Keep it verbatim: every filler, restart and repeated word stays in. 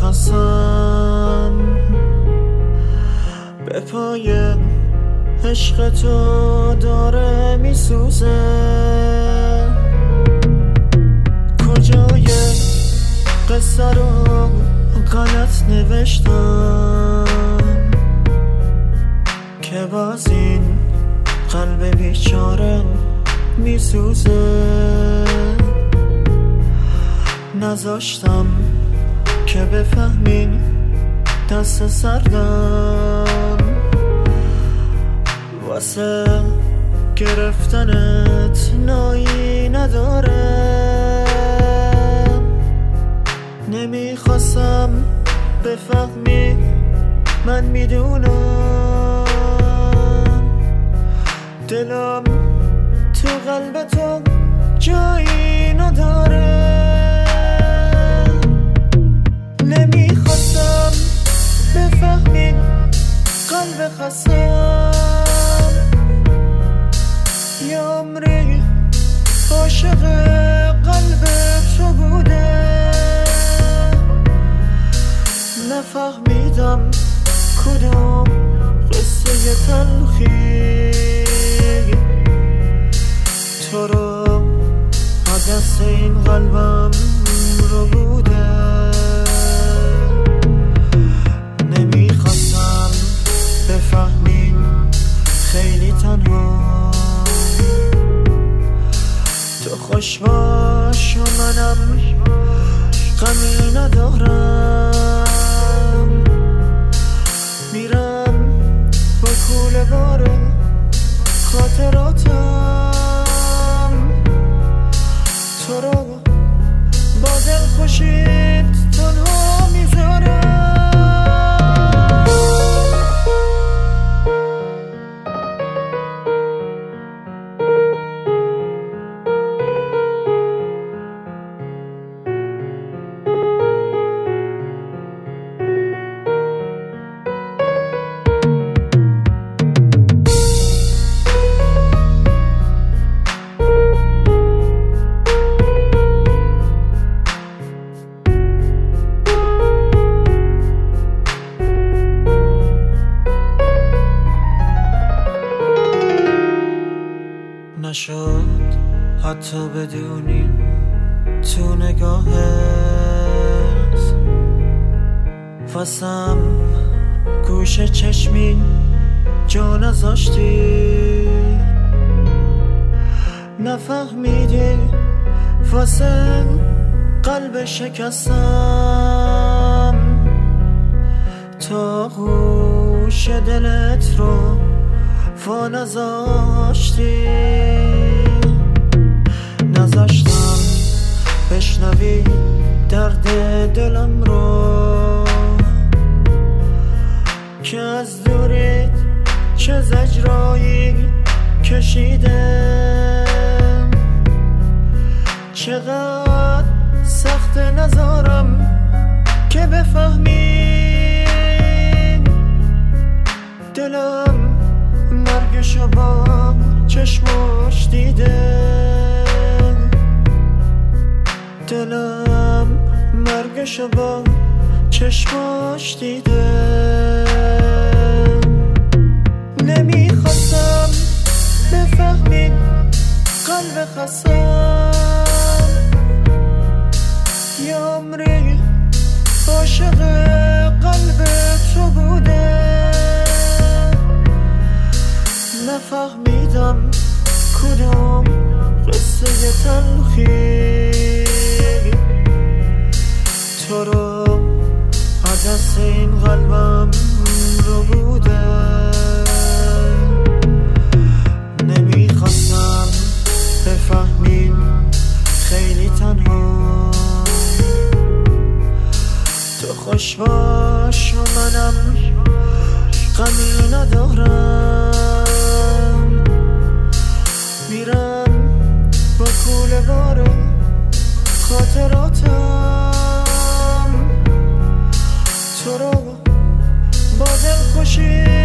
خسم به پای عشق تو داره میسوزه. کجای قصه رو غلط نوشتم که باز این قلب بیچاره میسوزه. نذاشتم که بفهمین دست سردم واسه گرفتنت نایی نداره. نمیخواستم بفهمی من میدونم دلم تو قلب تو جایی نداره. نمیخواستم بفهمی قلب خستم یه عمری عاشق قلب تو بوده. نفهمیدم کدوم قصه تلخی تو رو دست این قلبم رو بوده. نمیخواستم بفهمین خیلی تنها تو خوش باش و منم غمی ندارم. میرم با کوله بار خاطراتم تو رو با دل خوشید تنها میذارم. نشد حتی بدونی تو نگاهت واسم گوش چشمی جا نذاشتی. نفهمیدی واسه قلب شکستم تا گوش دلت رو وا نذاشتی. نذاشتم بشنوی درد دلم رو که از دوریت چه زجرایی کشیده. چقدر سخت نذارم که بفهمی دلم مرگشو با چشماش دیده. دلم مرگشو با چشماش دیده. نمیخواستم بفهمین قلب خستم یه عمری عاشق قلب تو بوده. نفهمیدم کدوم قصه تلخی تو رو دست این قلبم رو بوده. نمیخواستم بفهمین خیلی تنها تو خوش باش و منم غمی ندارم. میرم با کوله بار خاطراتم تو رو با دل خوشی